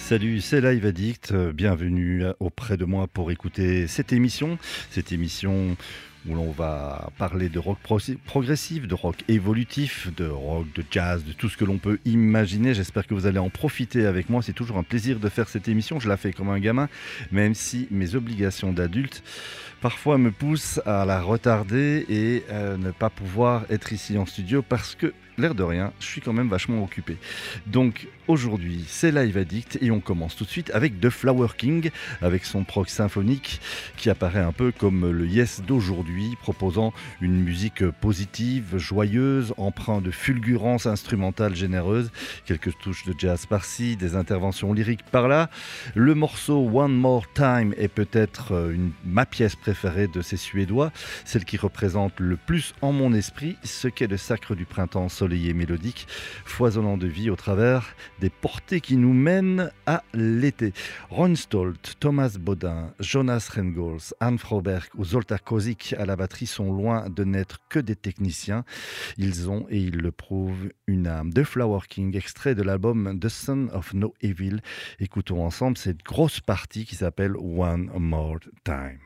Salut, c'est Live Addict. Bienvenue auprès de moi pour écouter cette émission. Cette émission où l'on va parler de rock progressif, de rock évolutif, de rock, de jazz, de tout ce que l'on peut imaginer. J'espère que vous allez en profiter avec moi. C'est toujours un plaisir de faire cette émission. Je la fais comme un gamin, même si mes obligations d'adulte parfois me poussent à la retarder et ne pas pouvoir être ici en studio parce que, l'air de rien, je suis quand même vachement occupé. Donc aujourd'hui, c'est Live Addict et on commence tout de suite avec The Flower King, avec son prog symphonique qui apparaît un peu comme le Yes d'aujourd'hui, proposant une musique positive, joyeuse, empreinte de fulgurance instrumentale généreuse, quelques touches de jazz par-ci, des interventions lyriques par-là. Le morceau One More Time est peut-être ma pièce préférée de ces Suédois, celle qui représente le plus en mon esprit ce qu'est le sacre du printemps soleillé mélodique, foisonnant de vie au travers des portées qui nous mènent à l'été. Ron Stolt, Thomas Bodin, Jonas Rengholz, Anne Froberg ou Zoltán Kozik à la batterie sont loin de n'être que des techniciens. Ils ont, et ils le prouvent, une âme. The Flower King, extrait de l'album The Son of No Evil. Écoutons ensemble cette grosse partie qui s'appelle One More Time.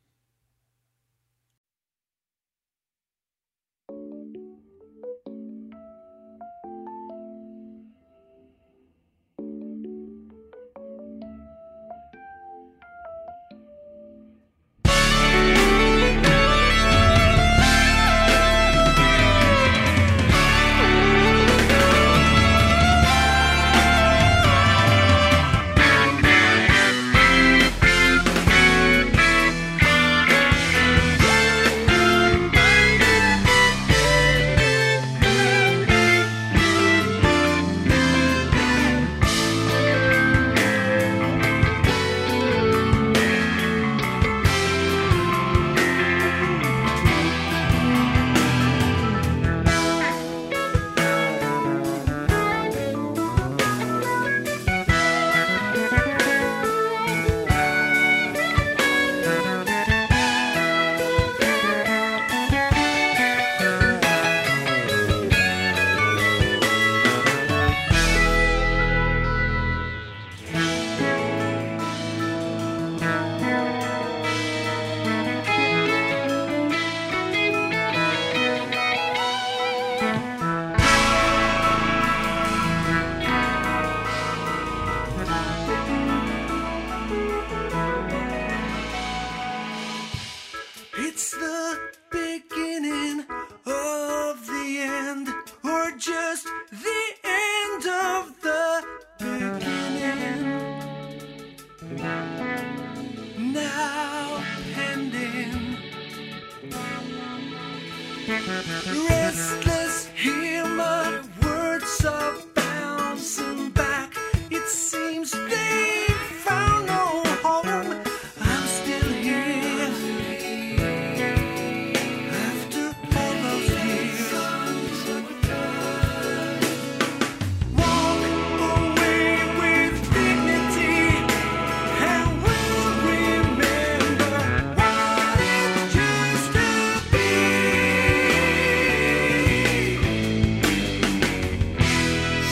Restless, hear my words are bouncing back. It seems they found no home. I'm still here after all those years. Walk away with dignity and we'll remember what it used to be.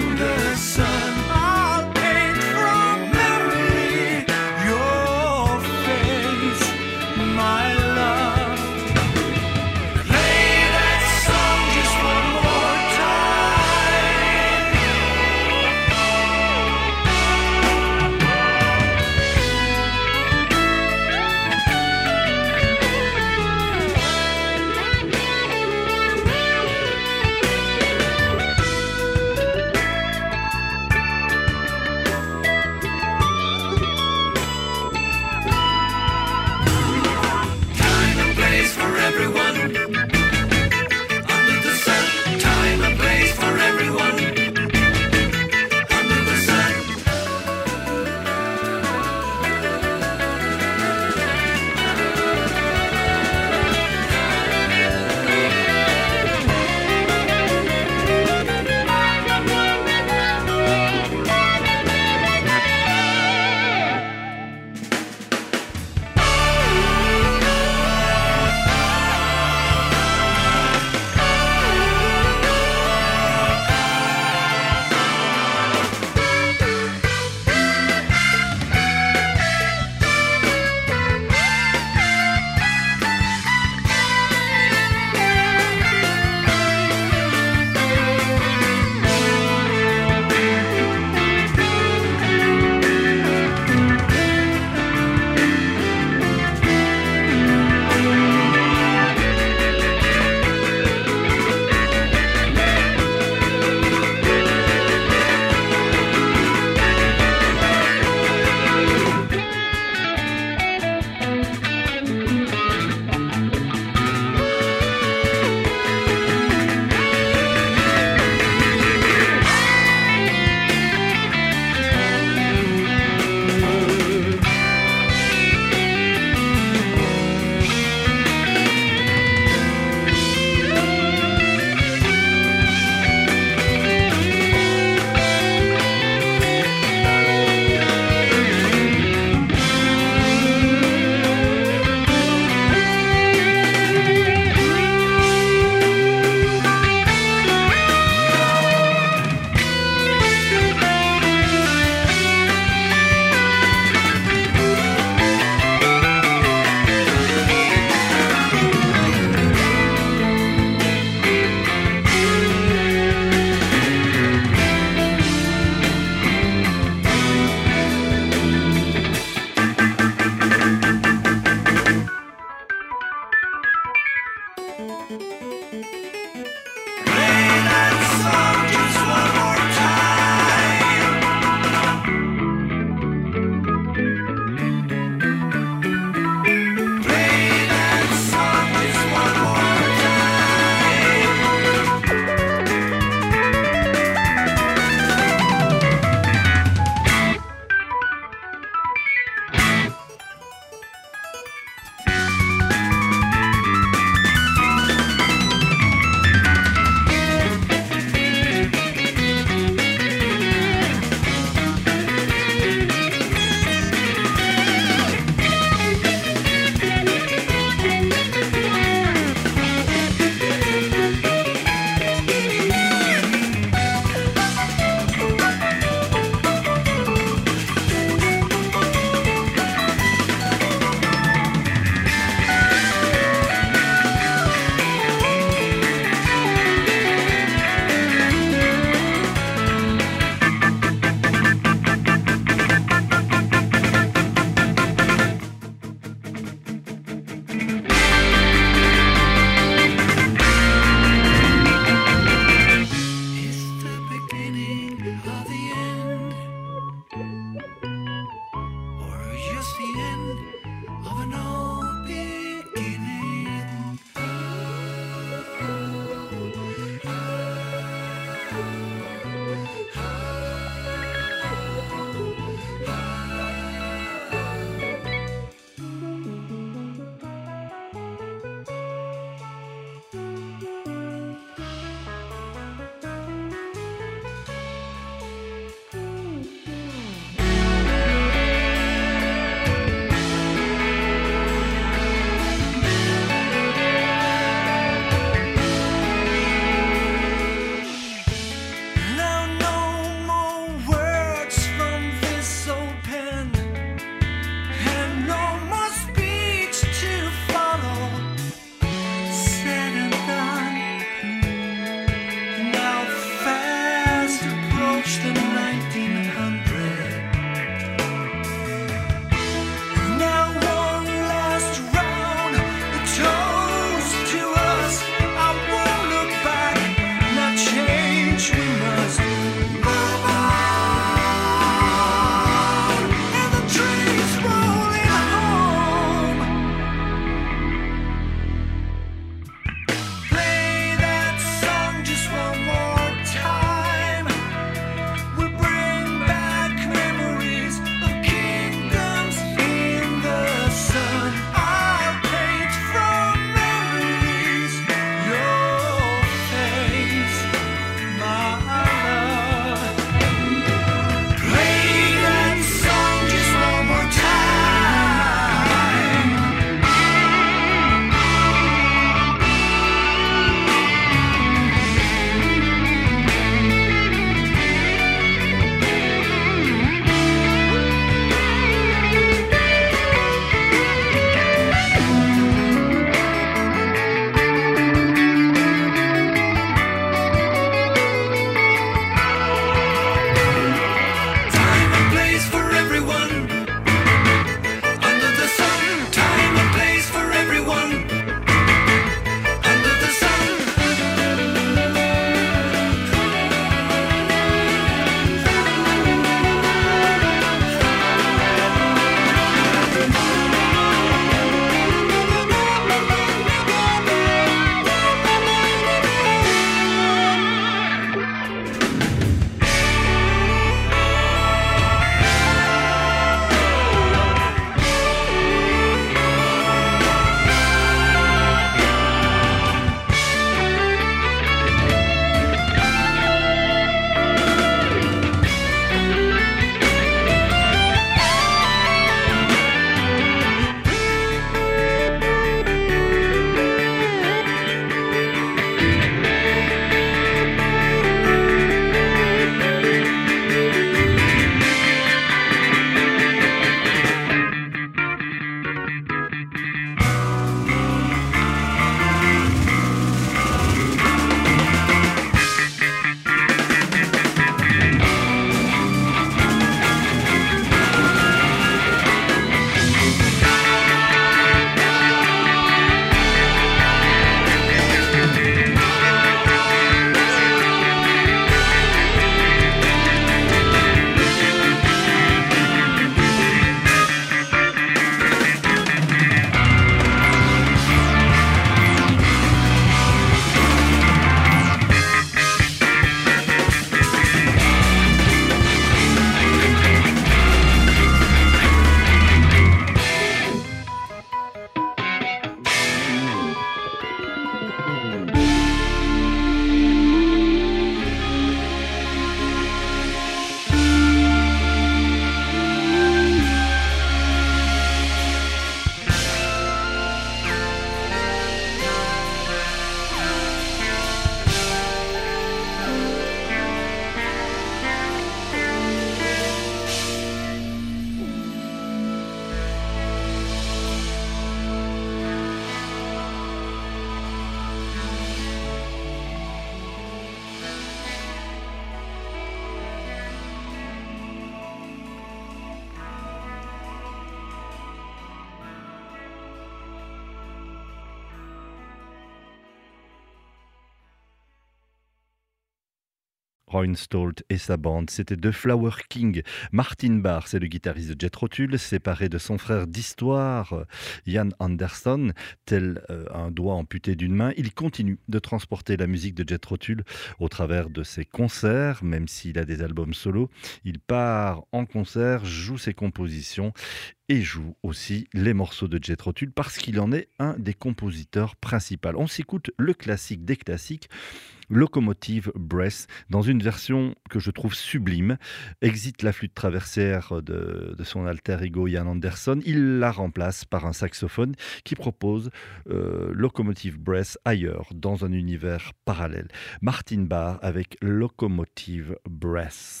Roy Stolt et sa bande, c'était The Flower King. Martin Barre, c'est le guitariste de Jethro Tull, séparé de son frère d'histoire, Ian Anderson, tel un doigt amputé d'une main. Il continue de transporter la musique de Jethro Tull au travers de ses concerts, même s'il a des albums solo. Il part en concert, joue ses compositions et joue aussi les morceaux de Jethro Tull parce qu'il en est un des compositeurs principaux. On s'écoute le classique des classiques, Locomotive Breath, dans une version que je trouve sublime. Exit la flûte traversière de son alter ego Ian Anderson. Il la remplace par un saxophone qui propose Locomotive Breath ailleurs, dans un univers parallèle. Martin Barre avec Locomotive Breath.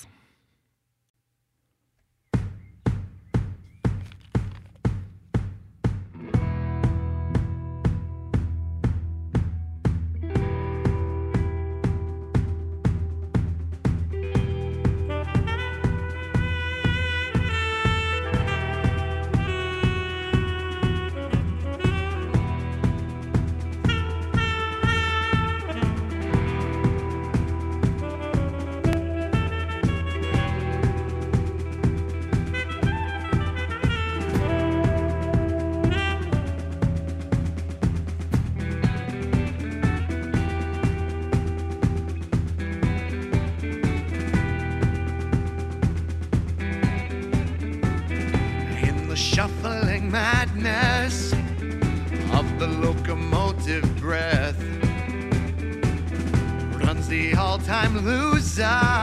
Shuffling madness of the locomotive breath runs the all-time loser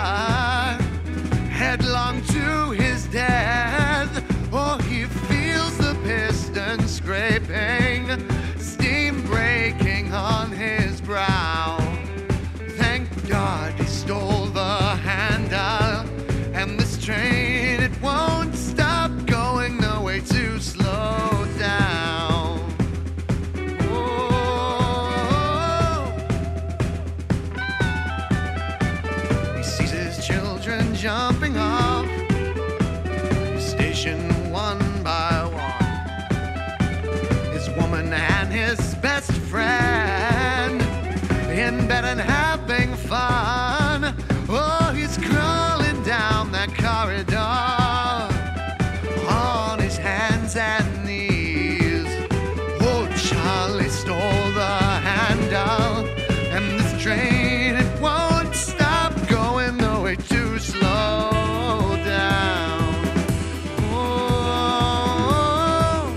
headlong to his death. Oh, he feels the piston scraping, steam breaking on his brow. Thank God he stole the handle, and this train, it won't stop going, no way to slow down. Oh, he sees his children jumping off his station one by one, his woman and his best friend in bed and having fun. Oh, he's crawling down that corridor on his hands and knees. Oh, Charlie stole the handle, and this train, it won't stop going, no way to slow down. Oh,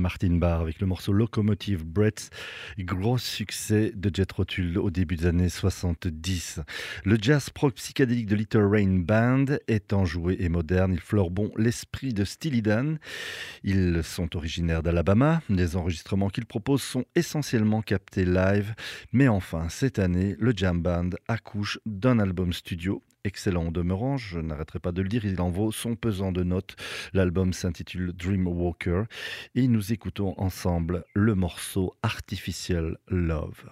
Martin Barre avec le morceau Locomotive Breath, gros succès de Jethro Tull au début des années 70. Le jazz prog psychédélique de Little Rain Band est enjoué et moderne, il fleure bon l'esprit de Steely Dan. Ils sont originaires d'Alabama, les enregistrements qu'ils proposent sont essentiellement captés live, mais enfin cette année, le Jam Band accouche d'un album studio. Excellent en demeurant, je n'arrêterai pas de le dire, il en vaut son pesant de notes. L'album s'intitule Dreamwalker et nous écoutons ensemble le morceau Artificial Love.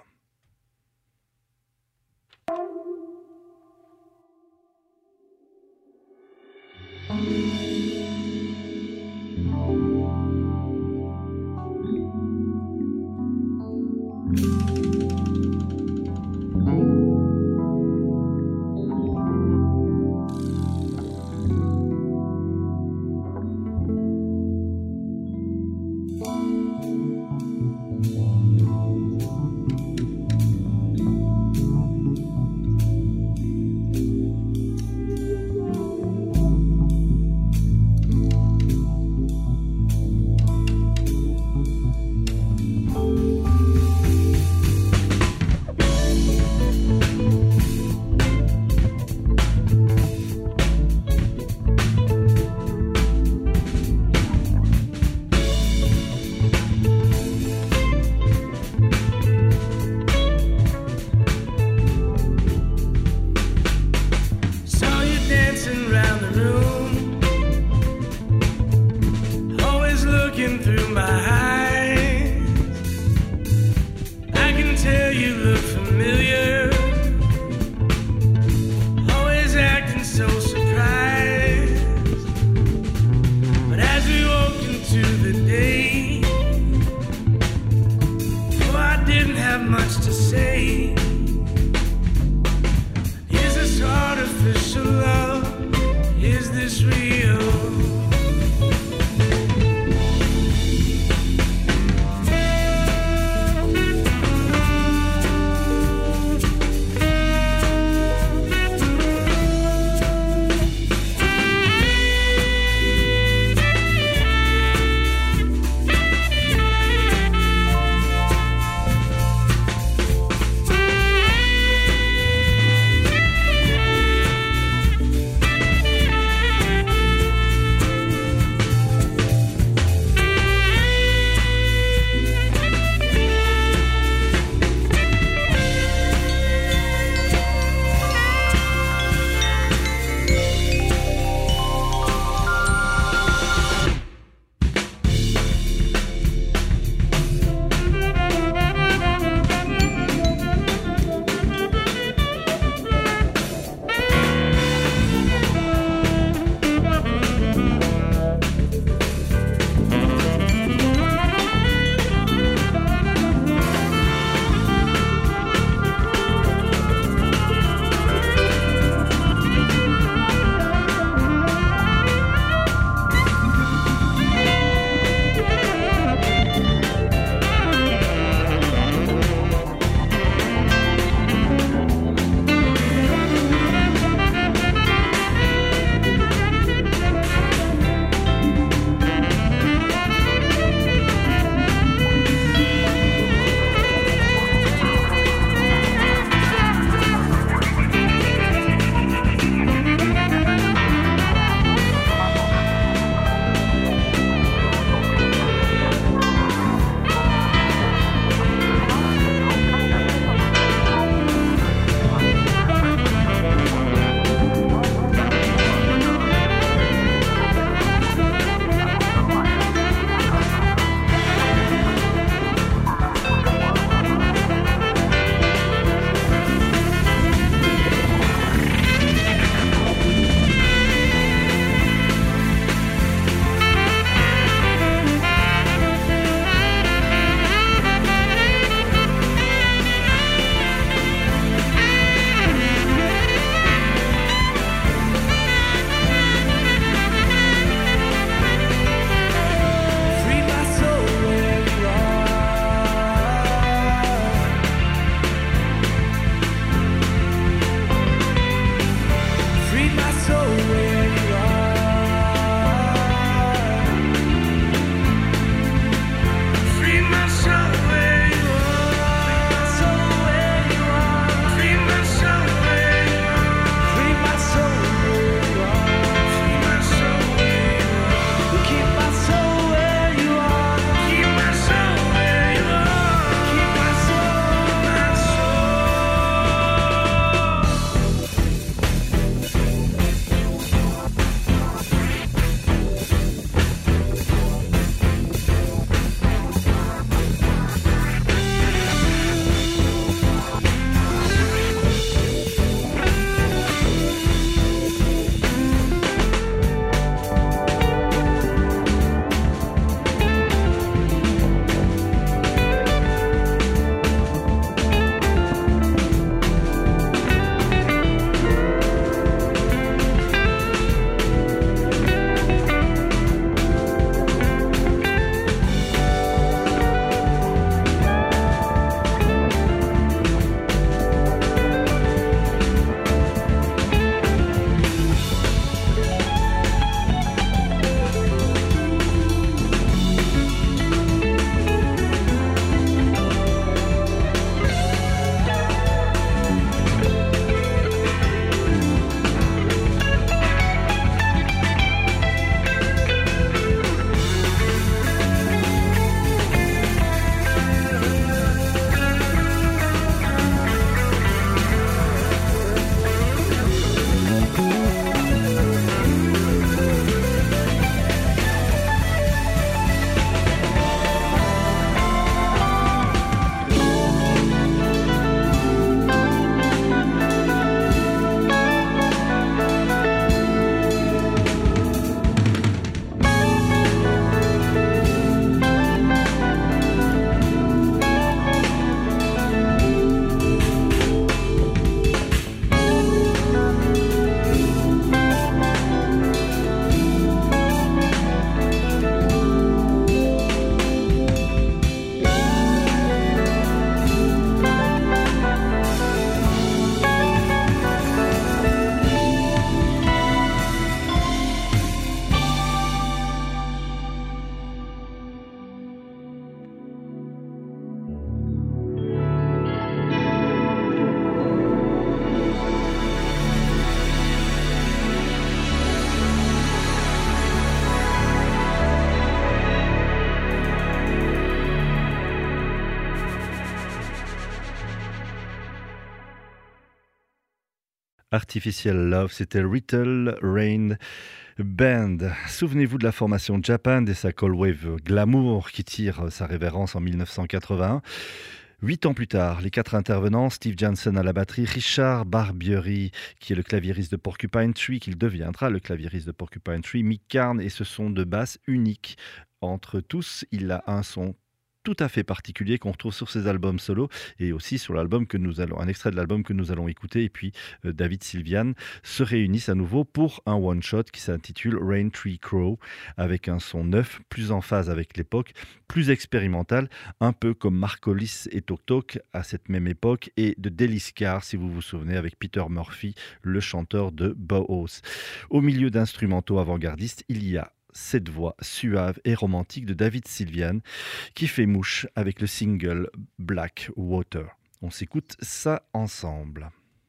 Artificial Love, c'était Little Rain Band. Souvenez-vous de la formation Japan et sa Cold Wave Glamour qui tire sa révérence en 1981. 8 ans plus tard, les 4 intervenants, Steve Jansen à la batterie, Richard Barbieri qui est le claviériste de Porcupine Tree, qu'il deviendra le claviériste de Porcupine Tree, Mick Karn et ce son de basse unique. Entre tous, il a un son tout à fait particulier qu'on retrouve sur ses albums solo et aussi sur l'album que nous allons, un extrait de l'album que nous allons écouter. Et puis David Sylvian se réunissent à nouveau pour un one shot qui s'intitule Rain Tree Crow avec un son neuf, plus en phase avec l'époque, plus expérimental, un peu comme Marcolis et Tok Tok à cette même époque et de Delis Carr si vous vous souvenez avec Peter Murphy, le chanteur de Bauhaus. Au milieu d'instrumentaux avant-gardistes, il y a cette voix suave et romantique de David Sylvian qui fait mouche avec le single Black Water. On s'écoute ça ensemble.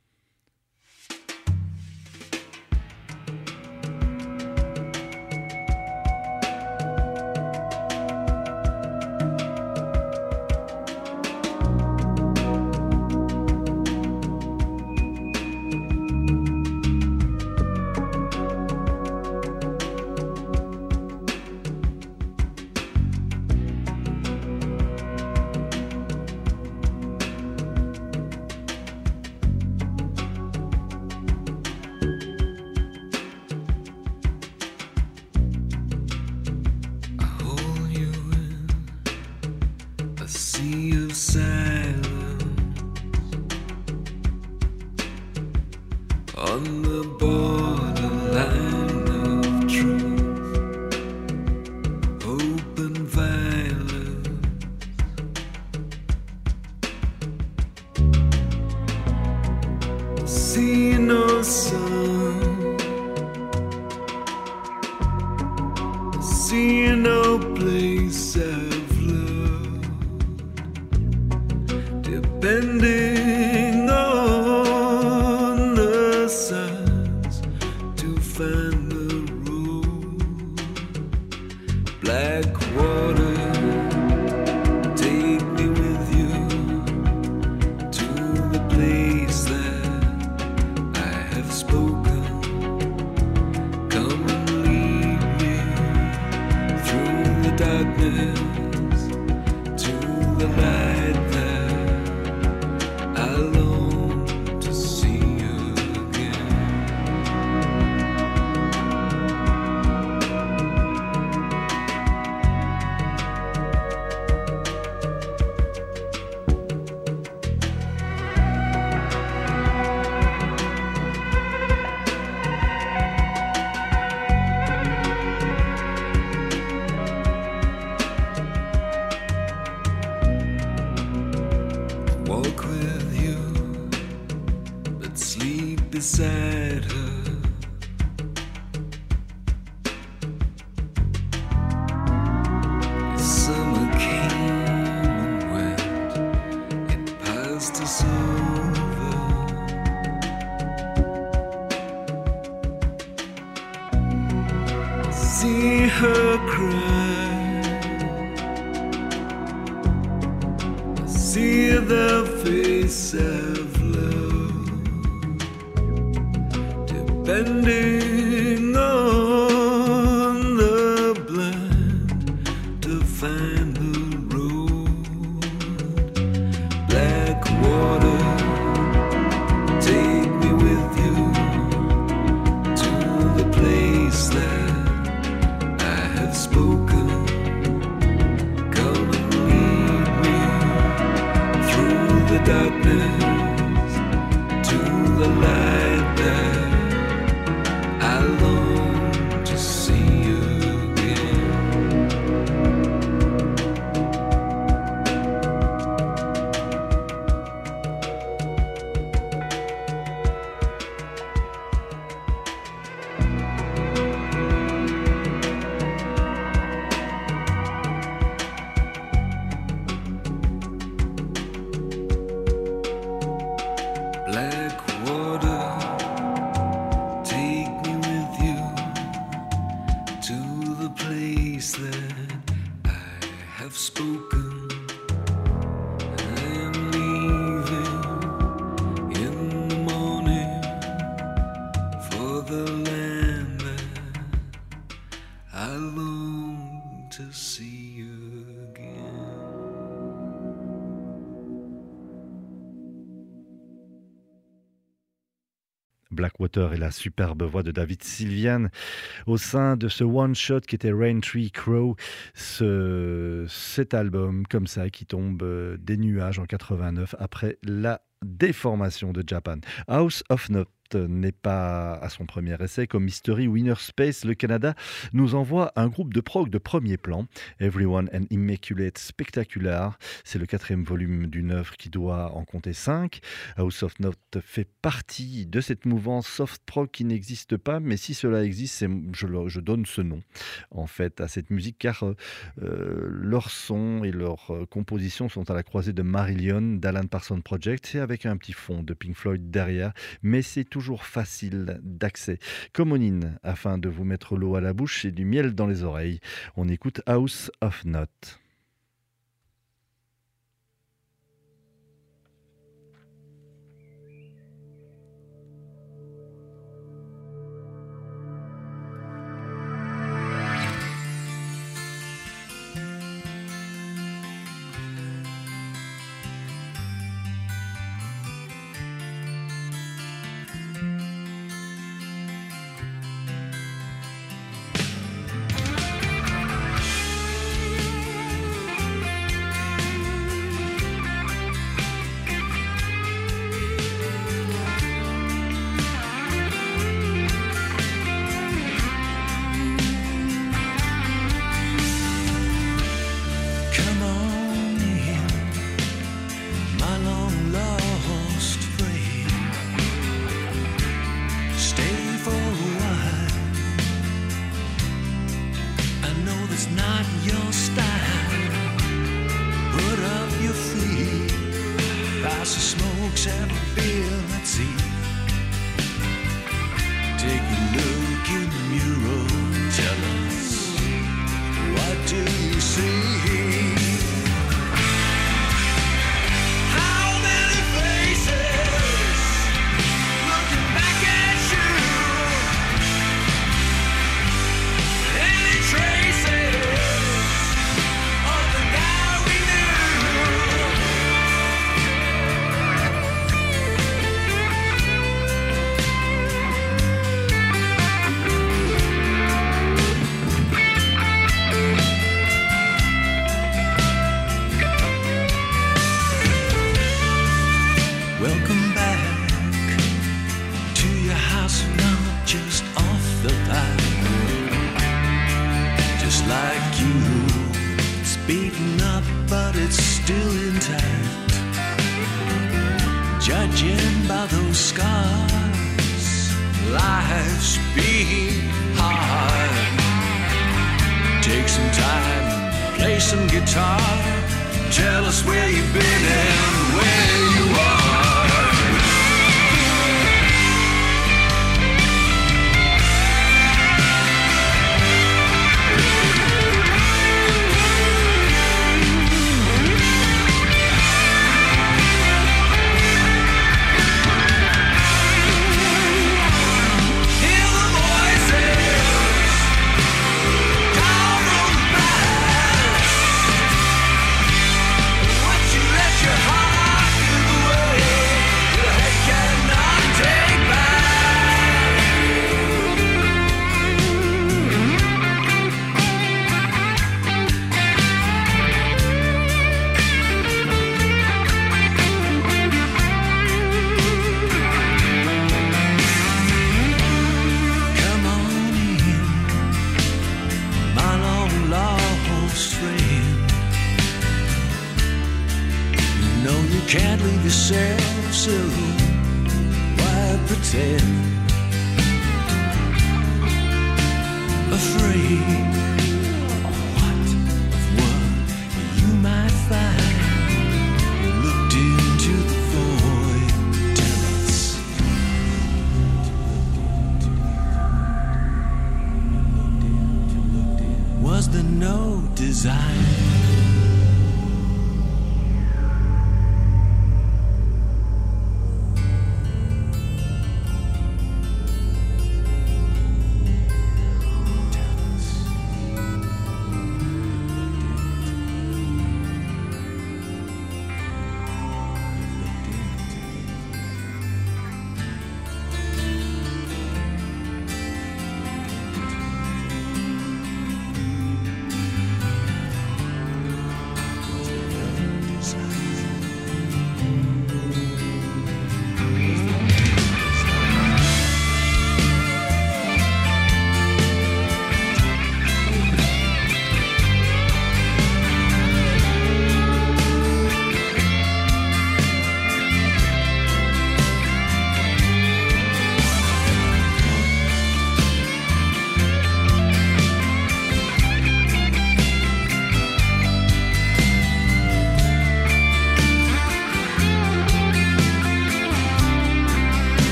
beside her. The summer came and went, it passed us over. See her cry, see the face of love, depending on the blind to find the road. Black water, take me with you to the place that I have spoken. Come and lead me through the darkness to the light that I long to see again. Black water, take me with you to the place that I have spoken. I am leaving in the morning. Blackwater et la superbe voix de David Sylvian au sein de ce one-shot qui était Rain Tree Crow, cet album comme ça qui tombe des nuages en 89 après la déformation de Japan. House of Note n'est pas à son premier essai. Comme Mystery ou Inner Space, le Canada nous envoie un groupe de prog de premier plan, Everyone and Immaculate Spectacular. C'est le 4e volume d'une œuvre qui doit en compter 5. House of Note fait partie de cette mouvance soft prog qui n'existe pas, mais si cela existe, je donne ce nom en fait à cette musique, car leurs sons et leurs compositions sont à la croisée de Marillion, d'Alan Parsons Project, et avec un petit fond de Pink Floyd derrière, mais c'est toujours facile d'accès. Comme Onine, afin de vous mettre l'eau à la bouche et du miel dans les oreilles, on écoute House of Note.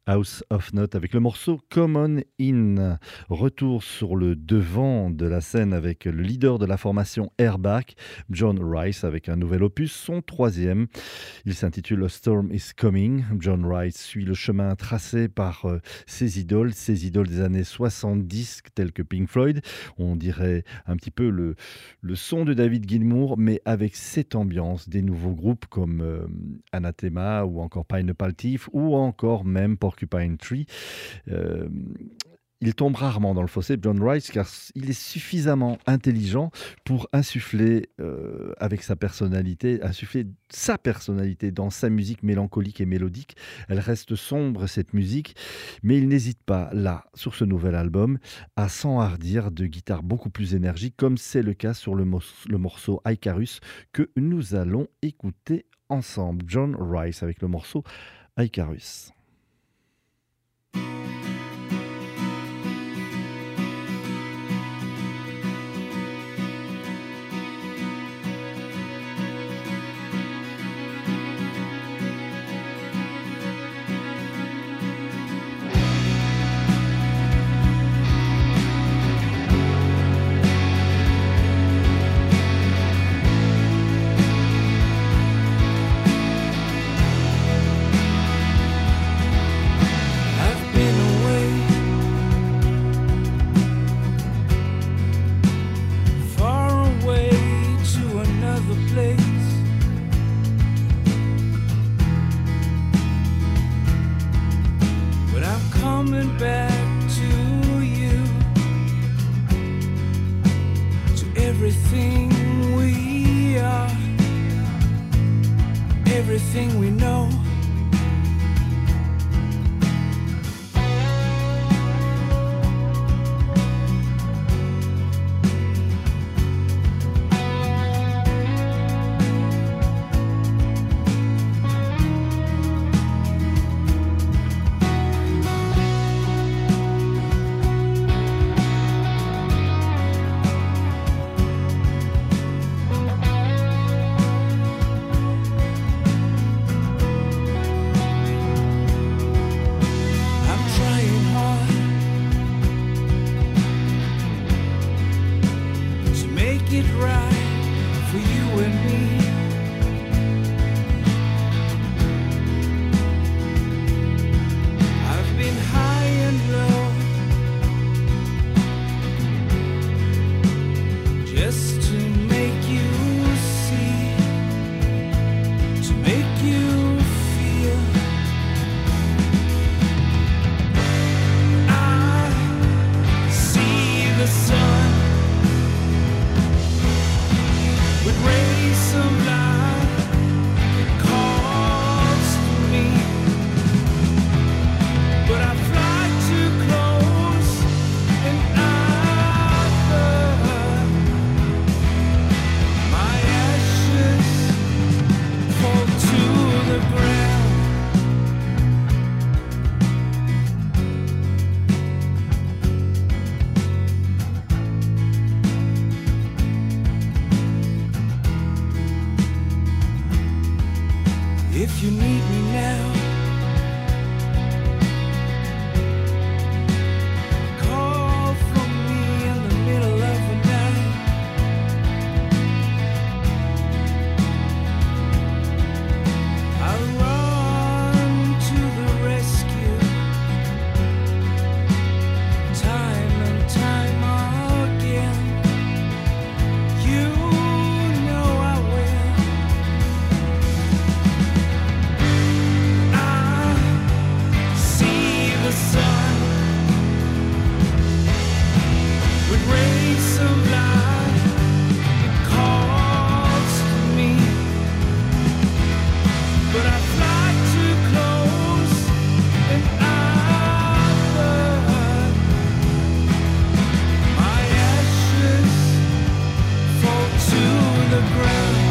House of Note avec le morceau Come On In. Retour sur le devant de la scène avec le leader de la formation Airback, John Rice, avec un nouvel opus, son troisième. Il s'intitule A Storm Is Coming. John Rice suit le chemin tracé par ses idoles des années 70 telles que Pink Floyd. On dirait un petit peu le son de David Gilmour, mais avec cette ambiance des nouveaux groupes comme Anathema ou encore Pineapple Thief ou encore même Porcupine Tree. Il tombe rarement dans le fossé, John Rice, car il est suffisamment intelligent pour insuffler avec sa personnalité, insuffler sa personnalité dans sa musique mélancolique et mélodique. Elle reste sombre, cette musique, mais il n'hésite pas, là, sur ce nouvel album, à s'enhardir de guitares beaucoup plus énergiques, comme c'est le cas sur le morceau Icarus que nous allons écouter ensemble. John Rice avec le morceau Icarus. Everything we know. If you need me now, call for me in the middle of the night. I'll run to the rescue, time and time again. You know I will. The sun with rays of light, it calls to me, but I fly too close and I burn. My ashes fall to the ground.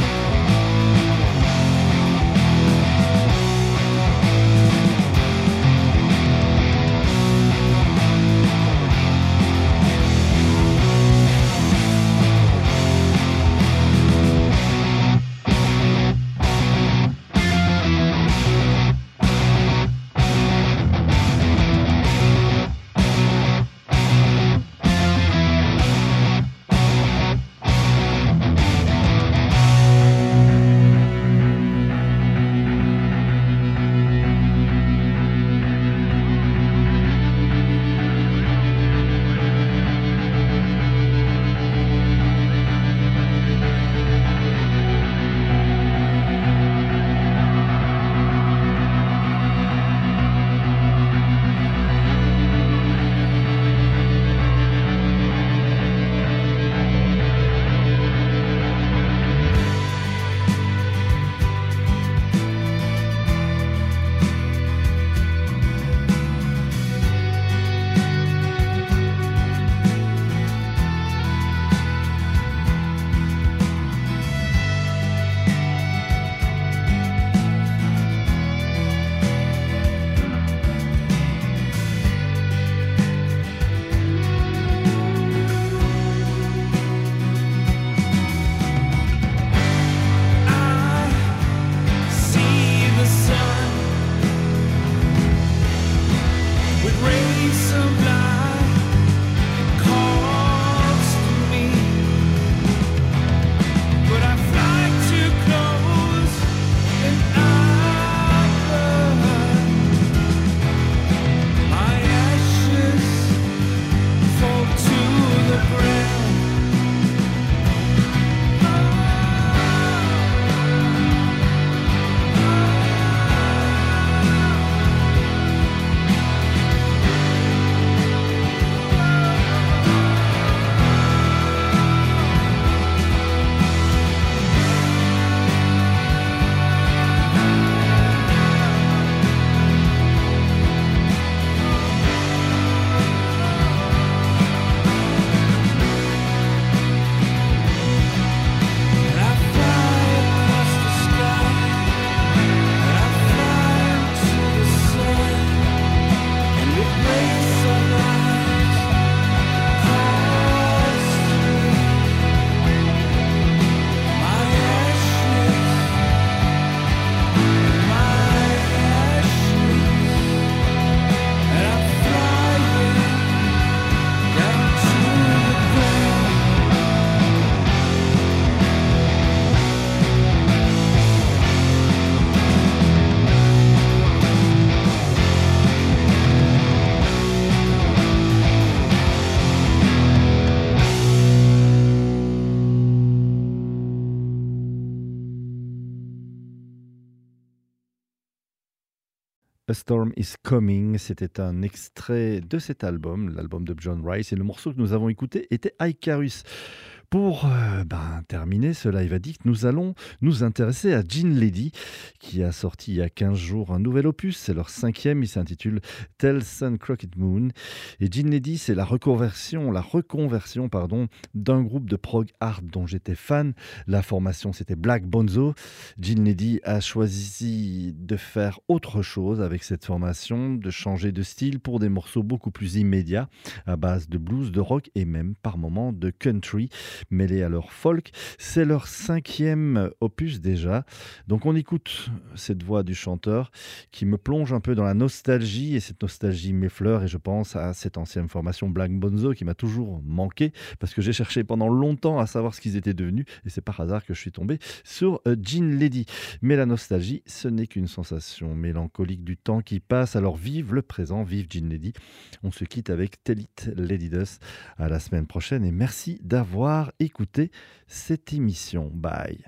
A Storm is Coming, c'était un extrait de cet album, l'album de John Rice, et le morceau que nous avons écouté était Icarus. Pour terminer ce Live Addict, nous allons nous intéresser à Gin Lady, qui a sorti il y a 15 jours un nouvel opus. C'est leur 5e, il s'intitule Tell Sun Crooked Moon. Et Gin Lady, c'est la reconversion d'un groupe de prog art dont j'étais fan. La formation, c'était Black Bonzo. Gin Lady a choisi de faire autre chose avec cette formation, de changer de style pour des morceaux beaucoup plus immédiats, à base de blues, de rock et même par moments de country, mêlés à leur folk. C'est leur 5e opus déjà. Donc on écoute cette voix du chanteur qui me plonge un peu dans la nostalgie, et cette nostalgie m'effleure, et je pense à cette ancienne formation Black Bonzo qui m'a toujours manqué parce que j'ai cherché pendant longtemps à savoir ce qu'ils étaient devenus, et c'est par hasard que je suis tombé sur Gin Lady. Mais la nostalgie, ce n'est qu'une sensation mélancolique du temps qui passe, alors vive le présent, vive Gin Lady. On se quitte avec Tell It Lady Dust. À la semaine prochaine et merci d'avoir écouté cette émission. Bye.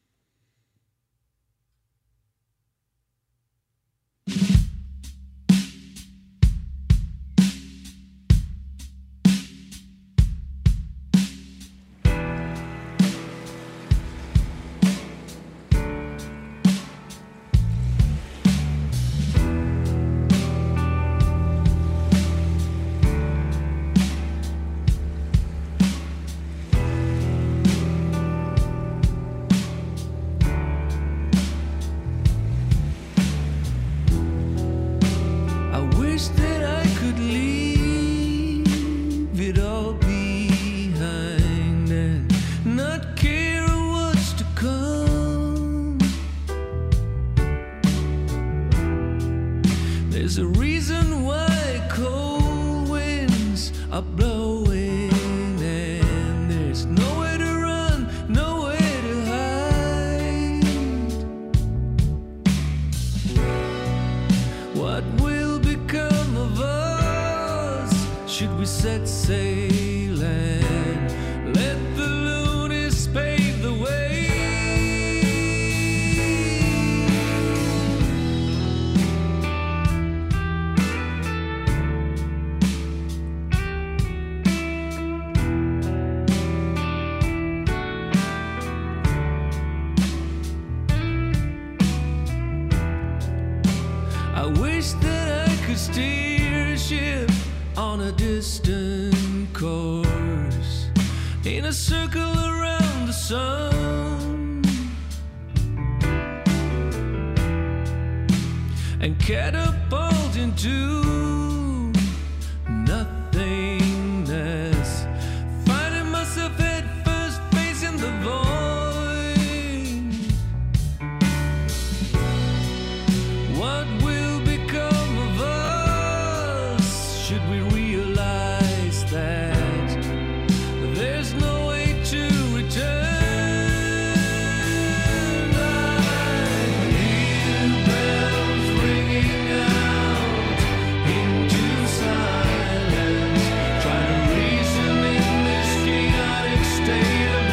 There's a reason why cold winds are blowing, and there's nowhere to run, nowhere to hide. What will become of us should we set sail and let the loonies pave the way? I wish that I could steer a ship on a distant course, in a circle around the sun, and catapult into nothingness, finding myself head first facing the void. What will become of us should we realize that there's no way to return? I hear bells ringing out into silence, trying to reason in this chaotic state of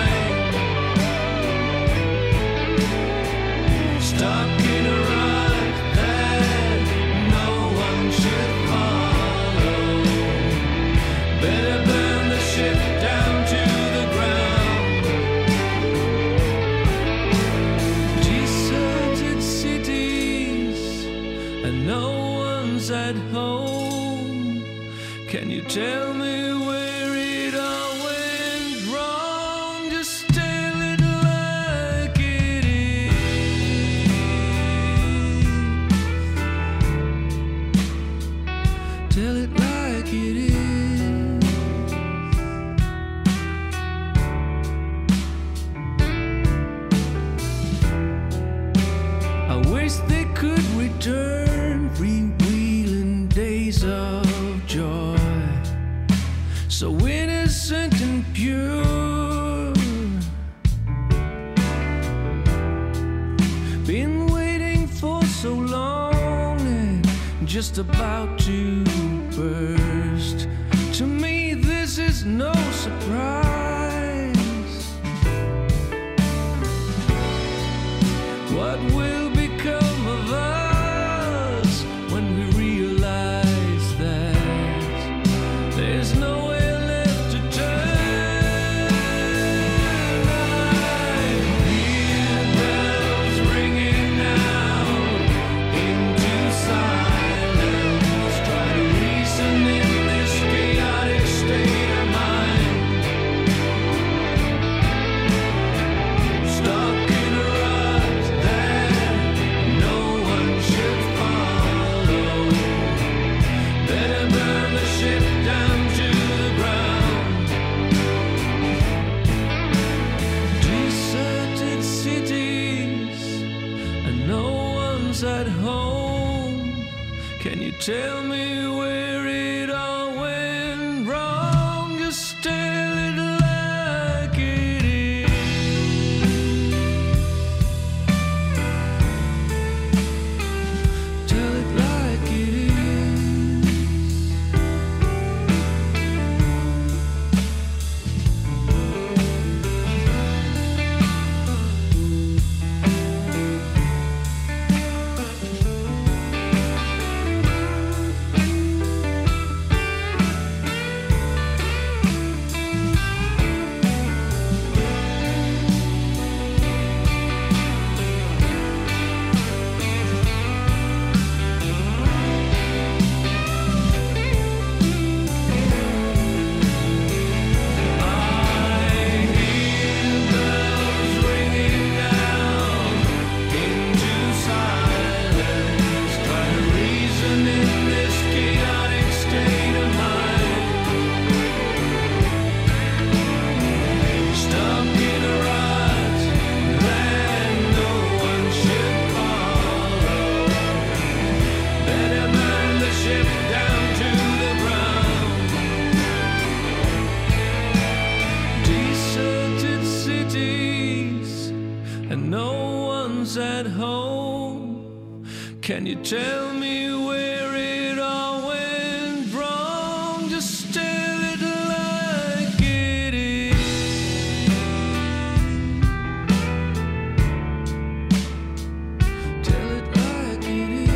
mind, stuck in a rut that no one should follow. Better burn the ship down to the ground. Deserted cities and no one's at home. Can you tell me where it all went wrong? Just tell it like it is. Tell it like it is. I wish they could return freewheeling days of joy, so innocent and pure. Been waiting for so long and just about to burst. To me, this is no surprise. What will become of us tell me where it all went wrong? Just tell it like it is. Tell it like it is. At home, can you tell me where it all went wrong? Just tell it like it is. Tell it like it is.